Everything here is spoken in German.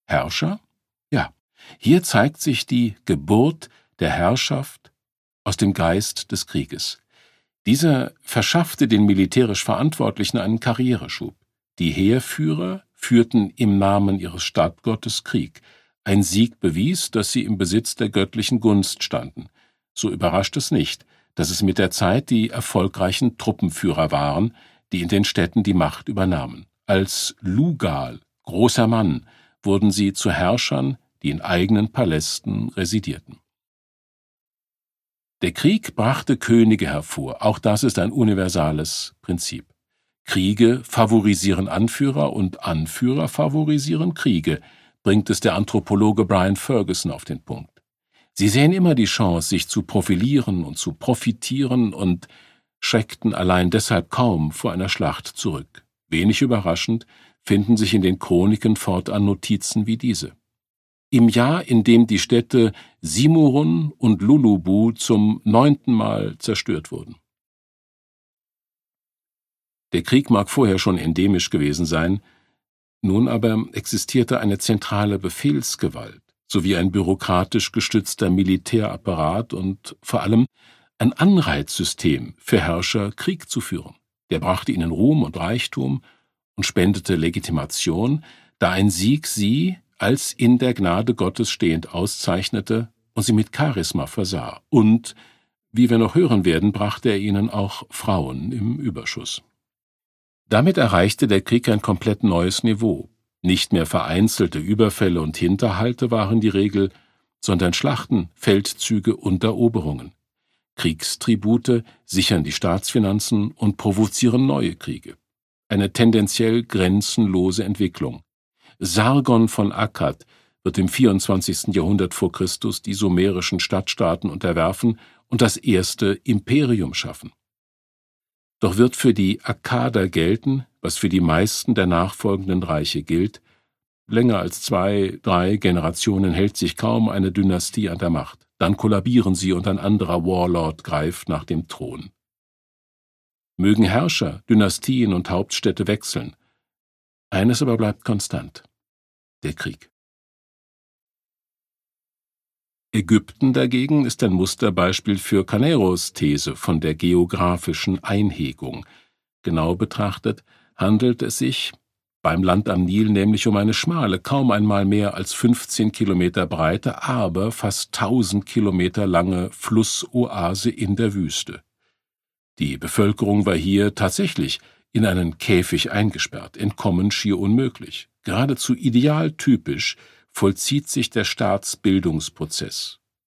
Herrscher? Ja, hier zeigt sich die Geburt der Herrschaft aus dem Geist des Krieges. Dieser verschaffte den militärisch Verantwortlichen einen Karriereschub. Die Heerführer führten im Namen ihres Stadtgottes Krieg. Ein Sieg bewies, dass sie im Besitz der göttlichen Gunst standen. So überrascht es nicht, dass es mit der Zeit die erfolgreichen Truppenführer waren, die in den Städten die Macht übernahmen. Als Lugal, großer Mann, wurden sie zu Herrschern, die in eigenen Palästen residierten. Der Krieg brachte Könige hervor, auch das ist ein universales Prinzip. Kriege favorisieren Anführer und Anführer favorisieren Kriege, bringt es der Anthropologe Brian Ferguson auf den Punkt. Sie sehen immer die Chance, sich zu profilieren und zu profitieren und schreckten allein deshalb kaum vor einer Schlacht zurück. Wenig überraschend finden sich in den Chroniken fortan Notizen wie diese. Im Jahr, in dem die Städte Simurun und Lulubu zum 9. Mal zerstört wurden. Der Krieg mag vorher schon endemisch gewesen sein, nun aber existierte eine zentrale Befehlsgewalt sowie ein bürokratisch gestützter Militärapparat und vor allem ein Anreizsystem für Herrscher, Krieg zu führen. Der brachte ihnen Ruhm und Reichtum und spendete Legitimation, da ein Sieg sie als in der Gnade Gottes stehend auszeichnete und sie mit Charisma versah. Und, wie wir noch hören werden, brachte er ihnen auch Frauen im Überschuss. Damit erreichte der Krieg ein komplett neues Niveau. Nicht mehr vereinzelte Überfälle und Hinterhalte waren die Regel, sondern Schlachten, Feldzüge und Eroberungen. Kriegstribute sichern die Staatsfinanzen und provozieren neue Kriege. Eine tendenziell grenzenlose Entwicklung. Sargon von Akkad wird im 24. Jahrhundert vor Christus die sumerischen Stadtstaaten unterwerfen und das erste Imperium schaffen. Doch wird für die Akkader gelten, was für die meisten der nachfolgenden Reiche gilt: länger als 2, 3 Generationen hält sich kaum eine Dynastie an der Macht. Dann kollabieren sie und ein anderer Warlord greift nach dem Thron. Mögen Herrscher, Dynastien und Hauptstädte wechseln. Eines aber bleibt konstant: der Krieg. Ägypten dagegen ist ein Musterbeispiel für Caneros These von der geografischen Einhegung. Genau betrachtet handelt es sich beim Land am Nil nämlich um eine schmale, kaum einmal mehr als 15 Kilometer breite, aber fast 1000 Kilometer lange Flussoase in der Wüste. Die Bevölkerung war hier tatsächlich in einen Käfig eingesperrt, Entkommen schier unmöglich. Geradezu idealtypisch vollzieht sich der Staatsbildungsprozess.